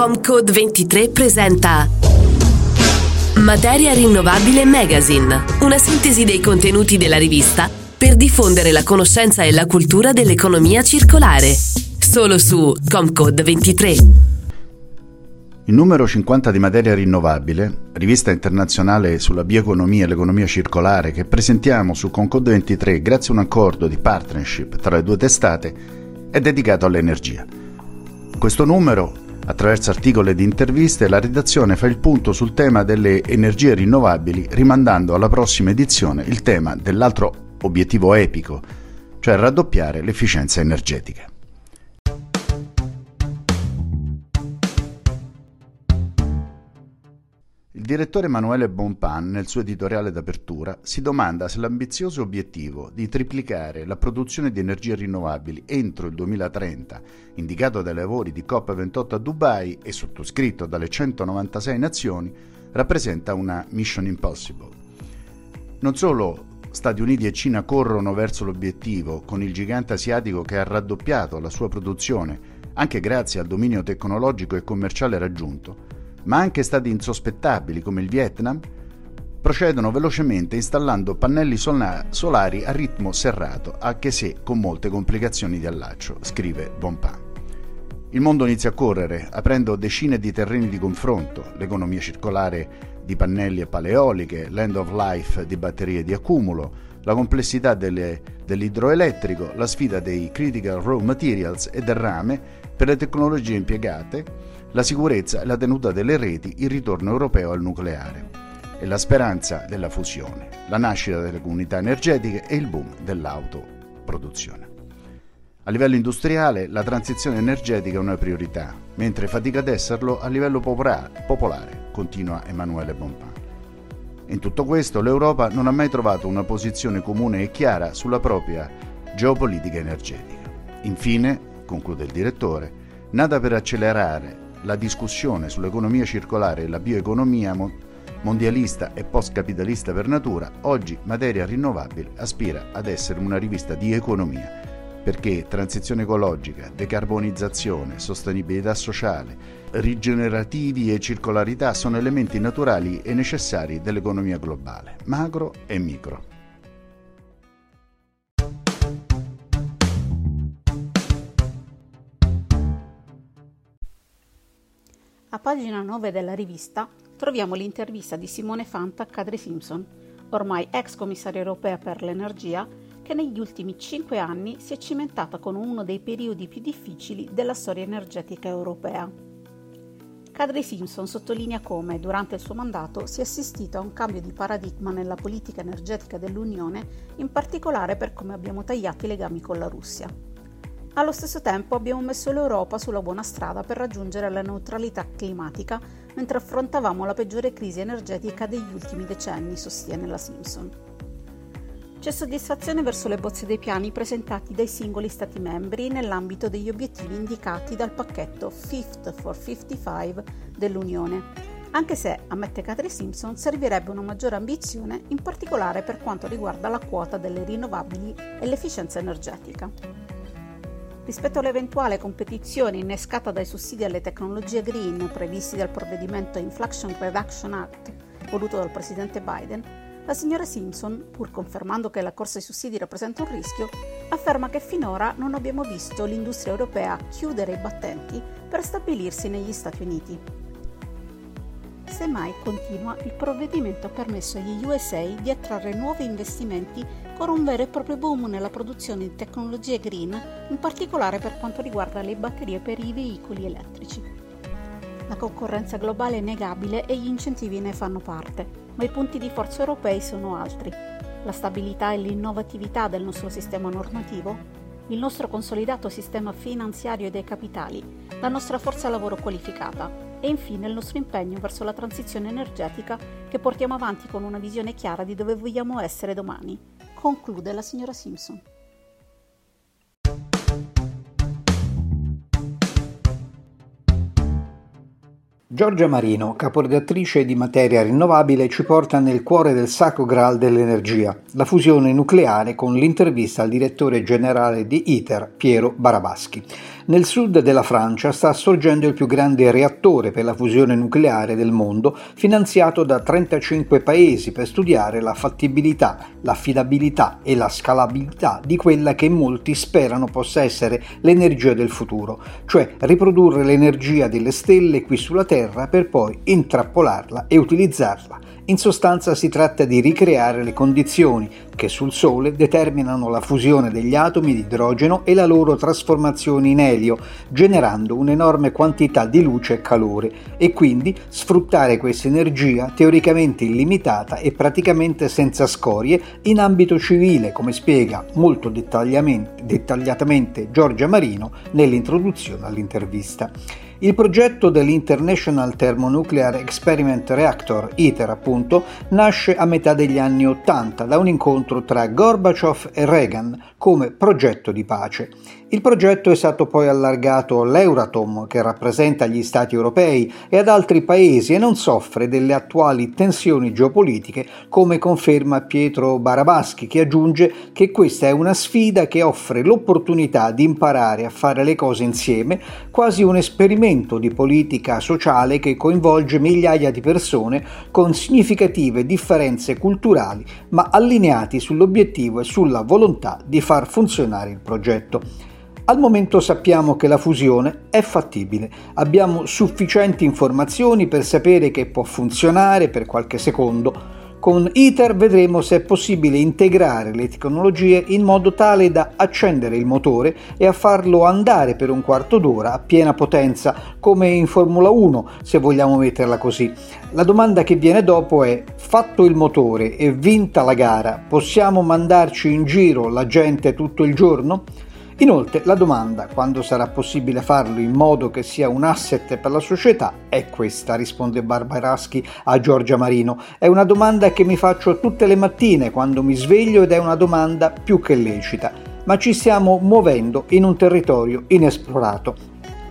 Comcode 23 presenta Materia Rinnovabile Magazine, una sintesi dei contenuti della rivista per diffondere la conoscenza e la cultura dell'economia circolare. Solo su Comcode 23. Il numero 50 di Materia Rinnovabile, rivista internazionale sulla bioeconomia e l'economia circolare che presentiamo su Comcode 23 grazie a un accordo di partnership tra le due testate, è dedicato all'energia. In questo numero, attraverso articoli ed interviste, la redazione fa il punto sul tema delle energie rinnovabili, rimandando alla prossima edizione il tema dell'altro obiettivo epico, cioè raddoppiare l'efficienza energetica. Il direttore Emanuele Bonpan, nel suo editoriale d'apertura, si domanda se l'ambizioso obiettivo di triplicare la produzione di energie rinnovabili entro il 2030, indicato dai lavori di COP28 a Dubai e sottoscritto dalle 196 nazioni, rappresenta una mission impossible. Non solo Stati Uniti e Cina corrono verso l'obiettivo, con il gigante asiatico che ha raddoppiato la sua produzione, anche grazie al dominio tecnologico e commerciale raggiunto, ma anche stati insospettabili come il Vietnam procedono velocemente installando pannelli solari a ritmo serrato, anche se con molte complicazioni di allaccio, scrive Bonpan. Il mondo inizia a correre, aprendo decine di terreni di confronto: l'economia circolare di pannelli e pale eoliche, l'end of life di batterie di accumulo, la complessità dell'idroelettrico, la sfida dei critical raw materials e del rame per le tecnologie impiegate, la sicurezza e la tenuta delle reti, il ritorno europeo al nucleare e la speranza della fusione, la nascita delle comunità energetiche e il boom dell'autoproduzione. A livello industriale la transizione energetica è una priorità, mentre fatica ad esserlo a livello popolare, continua Emanuele Bonpan. In tutto questo l'Europa non ha mai trovato una posizione comune e chiara sulla propria geopolitica energetica. Infine, conclude il direttore, nata per accelerare la discussione sull'economia circolare e la bioeconomia mondialista e post-capitalista per natura, oggi Materia Rinnovabile aspira ad essere una rivista di economia, perché transizione ecologica, decarbonizzazione, sostenibilità sociale, rigenerativi e circolarità sono elementi naturali e necessari dell'economia globale, macro e micro. A pagina 9 della rivista troviamo l'intervista di Simone Fanta a Kadri Simpson, ormai ex commissaria europea per l'energia, che negli ultimi 5 anni si è cimentata con uno dei periodi più difficili della storia energetica europea. Kadri Simpson sottolinea come, durante il suo mandato, si è assistito a un cambio di paradigma nella politica energetica dell'Unione, in particolare per come abbiamo tagliato i legami con la Russia. Allo stesso tempo abbiamo messo l'Europa sulla buona strada per raggiungere la neutralità climatica mentre affrontavamo la peggiore crisi energetica degli ultimi decenni, sostiene la Simpson. C'è soddisfazione verso le bozze dei piani presentati dai singoli Stati membri nell'ambito degli obiettivi indicati dal pacchetto Fit for 55 dell'Unione, anche se, ammette Kadri Simpson, servirebbe una maggiore ambizione, in particolare per quanto riguarda la quota delle rinnovabili e l'efficienza energetica. Rispetto all'eventuale competizione innescata dai sussidi alle tecnologie green previsti dal provvedimento Inflation Reduction Act voluto dal presidente Biden, la signora Simpson, pur confermando che la corsa ai sussidi rappresenta un rischio, afferma che finora non abbiamo visto l'industria europea chiudere i battenti per stabilirsi negli Stati Uniti. Semmai, continua, il provvedimento ha permesso agli USA di attrarre nuovi investimenti con un vero e proprio boom nella produzione di tecnologie green, in particolare per quanto riguarda le batterie per i veicoli elettrici. La concorrenza globale è innegabile e gli incentivi ne fanno parte, ma i punti di forza europei sono altri: la stabilità e l'innovatività del nostro sistema normativo, il nostro consolidato sistema finanziario e dei capitali, la nostra forza lavoro qualificata e infine il nostro impegno verso la transizione energetica che portiamo avanti con una visione chiara di dove vogliamo essere domani, conclude la signora Simpson. Giorgia Marino, caporedattrice di Materia Rinnovabile, ci porta nel cuore del sacro graal dell'energia, la fusione nucleare, con l'intervista al direttore generale di ITER, Piero Barabaschi. Nel sud della Francia sta sorgendo il più grande reattore per la fusione nucleare del mondo, finanziato da 35 paesi per studiare la fattibilità, l'affidabilità e la scalabilità di quella che molti sperano possa essere l'energia del futuro, cioè riprodurre l'energia delle stelle qui sulla Terra per poi intrappolarla e utilizzarla. In sostanza si tratta di ricreare le condizioni che sul Sole determinano la fusione degli atomi di idrogeno e la loro trasformazione in elio, generando un'enorme quantità di luce e calore, e quindi sfruttare questa energia teoricamente illimitata e praticamente senza scorie in ambito civile, come spiega molto dettagliatamente Giorgia Marino nell'introduzione all'intervista. Il progetto dell'International Thermonuclear Experiment Reactor, ITER appunto, nasce a metà degli anni '80 da un incontro tra Gorbaciov e Reagan come progetto di pace. Il progetto è stato poi allargato all'Euratom, che rappresenta gli Stati europei, e ad altri paesi e non soffre delle attuali tensioni geopolitiche, come conferma Pietro Barabaschi, che aggiunge che questa è una sfida che offre l'opportunità di imparare a fare le cose insieme, quasi un esperimento di politica sociale che coinvolge migliaia di persone con significative differenze culturali, ma allineati sull'obiettivo e sulla volontà di far funzionare il progetto. Al momento sappiamo che la fusione è fattibile, abbiamo sufficienti informazioni per sapere che può funzionare per qualche secondo. Con ITER vedremo se è possibile integrare le tecnologie in modo tale da accendere il motore e a farlo andare per un quarto d'ora a piena potenza, come in Formula 1, se vogliamo metterla così. La domanda che viene dopo è: fatto il motore e vinta la gara, possiamo mandarci in giro la gente tutto il giorno? Inoltre la domanda, quando sarà possibile farlo in modo che sia un asset per la società, è questa, risponde Barbaraschi a Giorgia Marino. È una domanda che mi faccio tutte le mattine quando mi sveglio ed è una domanda più che lecita, ma ci stiamo muovendo in un territorio inesplorato.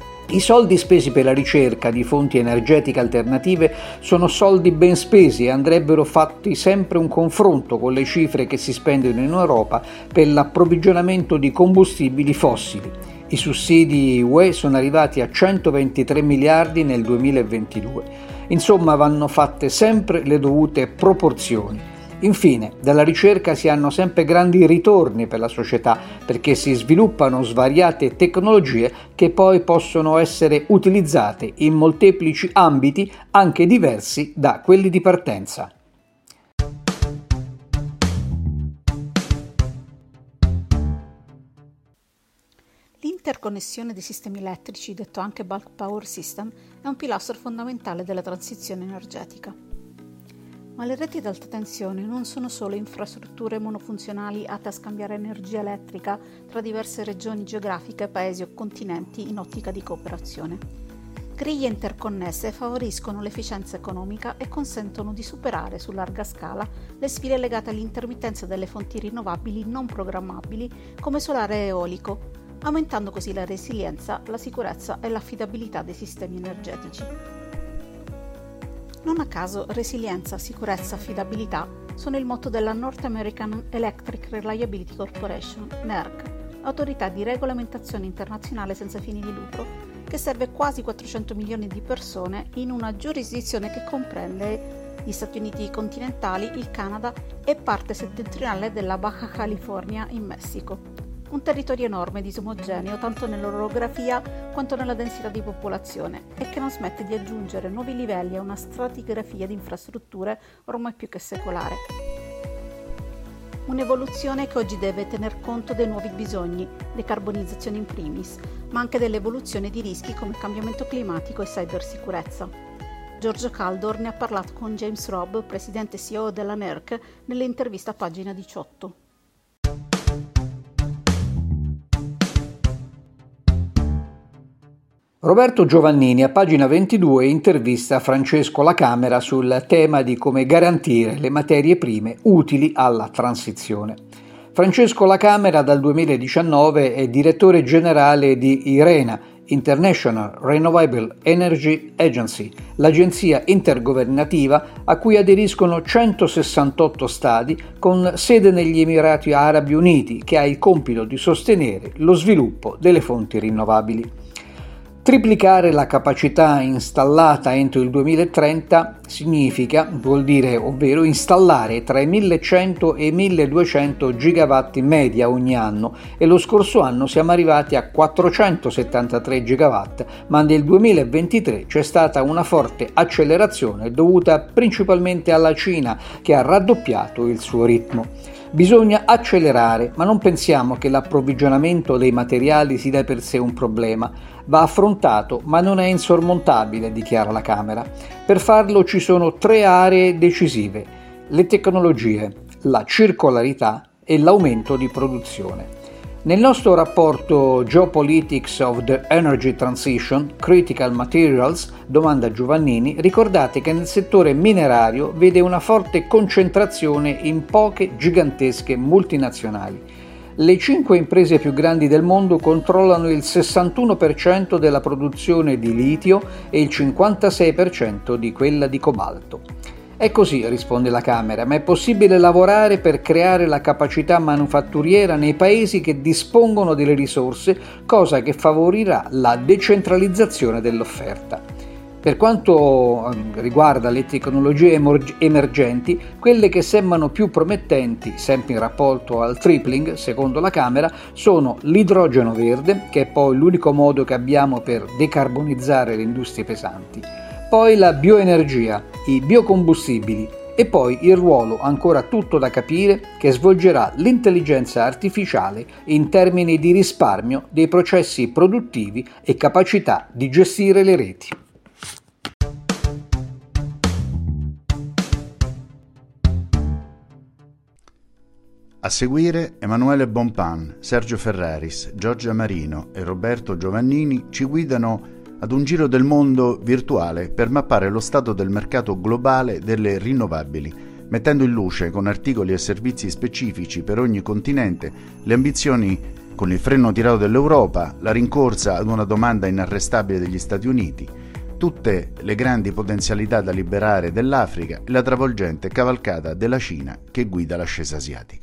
I soldi spesi per la ricerca di fonti energetiche alternative sono soldi ben spesi e andrebbero fatti sempre un confronto con le cifre che si spendono in Europa per l'approvvigionamento di combustibili fossili. I sussidi UE sono arrivati a 123 miliardi nel 2022. Insomma, vanno fatte sempre le dovute proporzioni. Infine, dalla ricerca si hanno sempre grandi ritorni per la società, perché si sviluppano svariate tecnologie che poi possono essere utilizzate in molteplici ambiti, anche diversi da quelli di partenza. L'interconnessione dei sistemi elettrici, detto anche bulk power system, è un pilastro fondamentale della transizione energetica. Ma le reti ad alta tensione non sono solo infrastrutture monofunzionali atte a scambiare energia elettrica tra diverse regioni geografiche, paesi o continenti in ottica di cooperazione. Griglie interconnesse favoriscono l'efficienza economica e consentono di superare su larga scala le sfide legate all'intermittenza delle fonti rinnovabili non programmabili come solare e eolico, aumentando così la resilienza, la sicurezza e l'affidabilità dei sistemi energetici. Non a caso resilienza, sicurezza, affidabilità sono il motto della North American Electric Reliability Corporation, NERC, autorità di regolamentazione internazionale senza fini di lucro, che serve quasi 400 milioni di persone in una giurisdizione che comprende gli Stati Uniti continentali, il Canada e parte settentrionale della Baja California in Messico. Un territorio enorme, disomogeneo tanto nell'orografia quanto nella densità di popolazione e che non smette di aggiungere nuovi livelli a una stratigrafia di infrastrutture ormai più che secolare. Un'evoluzione che oggi deve tener conto dei nuovi bisogni, decarbonizzazione in primis, ma anche dell'evoluzione di rischi come cambiamento climatico e cybersicurezza. Giorgio Caldor ne ha parlato con James Robb, presidente e CEO della NERC, nell'intervista a pagina 18. Roberto Giovannini a pagina 22 intervista Francesco La Camera sul tema di come garantire le materie prime utili alla transizione. Francesco La Camera dal 2019 è direttore generale di IRENA, International Renewable Energy Agency, l'agenzia intergovernativa a cui aderiscono 168 stati con sede negli Emirati Arabi Uniti, che ha il compito di sostenere lo sviluppo delle fonti rinnovabili. Triplicare la capacità installata entro il 2030 vuol dire ovvero installare tra i 1100 e i 1200 gigawatt in media ogni anno, e lo scorso anno siamo arrivati a 473 gigawatt, ma nel 2023 c'è stata una forte accelerazione dovuta principalmente alla Cina, che ha raddoppiato il suo ritmo. Bisogna accelerare, ma non pensiamo che l'approvvigionamento dei materiali sia da per sé un problema. Va affrontato, ma non è insormontabile, dichiara la Camera. Per farlo ci sono 3 aree decisive: le tecnologie, la circolarità e l'aumento di produzione. Nel nostro rapporto Geopolitics of the Energy Transition, Critical Materials, domanda Giovannini, ricordate che nel settore minerario vede una forte concentrazione in poche gigantesche multinazionali. Le 5 imprese più grandi del mondo controllano il 61% della produzione di litio e il 56% di quella di cobalto. È così, risponde la Camera, ma è possibile lavorare per creare la capacità manufatturiera nei paesi che dispongono delle risorse, cosa che favorirà la decentralizzazione dell'offerta. Per quanto riguarda le tecnologie emergenti, quelle che sembrano più promettenti, sempre in rapporto al tripling, secondo la Camera, sono l'idrogeno verde, che è poi l'unico modo che abbiamo per decarbonizzare le industrie pesanti, poi la bioenergia, i biocombustibili e poi il ruolo ancora tutto da capire che svolgerà l'intelligenza artificiale in termini di risparmio dei processi produttivi e capacità di gestire le reti. A seguire Emanuele Bonpan, Sergio Ferraris, Giorgia Marino e Roberto Giovannini ci guidano ad un giro del mondo virtuale per mappare lo stato del mercato globale delle rinnovabili, mettendo in luce con articoli e servizi specifici per ogni continente le ambizioni con il freno tirato dell'Europa, la rincorsa ad una domanda inarrestabile degli Stati Uniti, tutte le grandi potenzialità da liberare dell'Africa e la travolgente cavalcata della Cina che guida l'ascesa asiatica.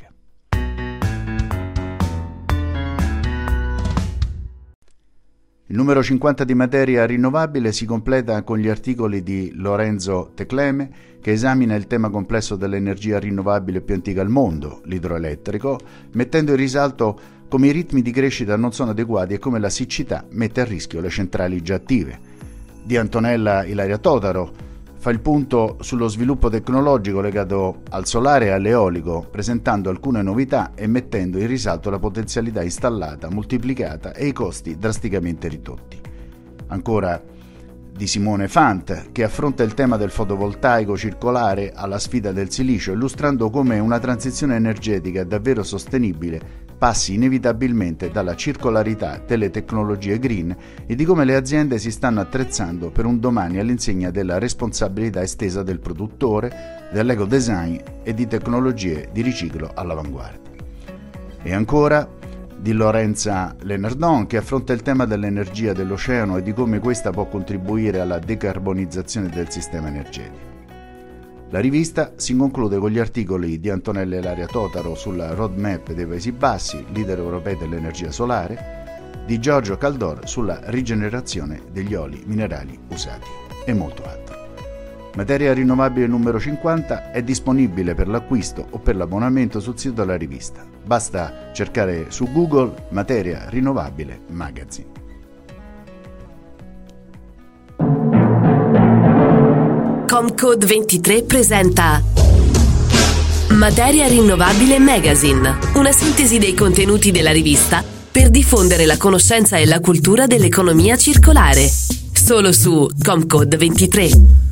Il numero 50 di Materia Rinnovabile si completa con gli articoli di Lorenzo Tecleme, che esamina il tema complesso dell'energia rinnovabile più antica al mondo, l'idroelettrico, mettendo in risalto come i ritmi di crescita non sono adeguati e come la siccità mette a rischio le centrali già attive. Di Antonella Ilaria Totaro fa il punto sullo sviluppo tecnologico legato al solare e all'eolico, presentando alcune novità e mettendo in risalto la potenzialità installata, moltiplicata e i costi drasticamente ridotti. Ancora di Simone Fant, che affronta il tema del fotovoltaico circolare alla sfida del silicio, illustrando come una transizione energetica davvero sostenibile passi inevitabilmente dalla circolarità delle tecnologie green e di come le aziende si stanno attrezzando per un domani all'insegna della responsabilità estesa del produttore, dell'eco-design e di tecnologie di riciclo all'avanguardia. E ancora di Lorenza Lenardon, che affronta il tema dell'energia dell'oceano e di come questa può contribuire alla decarbonizzazione del sistema energetico. La rivista si conclude con gli articoli di Antonella Ilaria Totaro sulla roadmap dei Paesi Bassi, leader europei dell'energia solare, di Giorgio Caldor sulla rigenerazione degli oli minerali usati e molto altro. Materia Rinnovabile numero 50 è disponibile per l'acquisto o per l'abbonamento sul sito della rivista. Basta cercare su Google Materia Rinnovabile Magazine. Comcode 23 presenta Materia Rinnovabile Magazine, una sintesi dei contenuti della rivista per diffondere la conoscenza e la cultura dell'economia circolare. Solo su Comcode 23.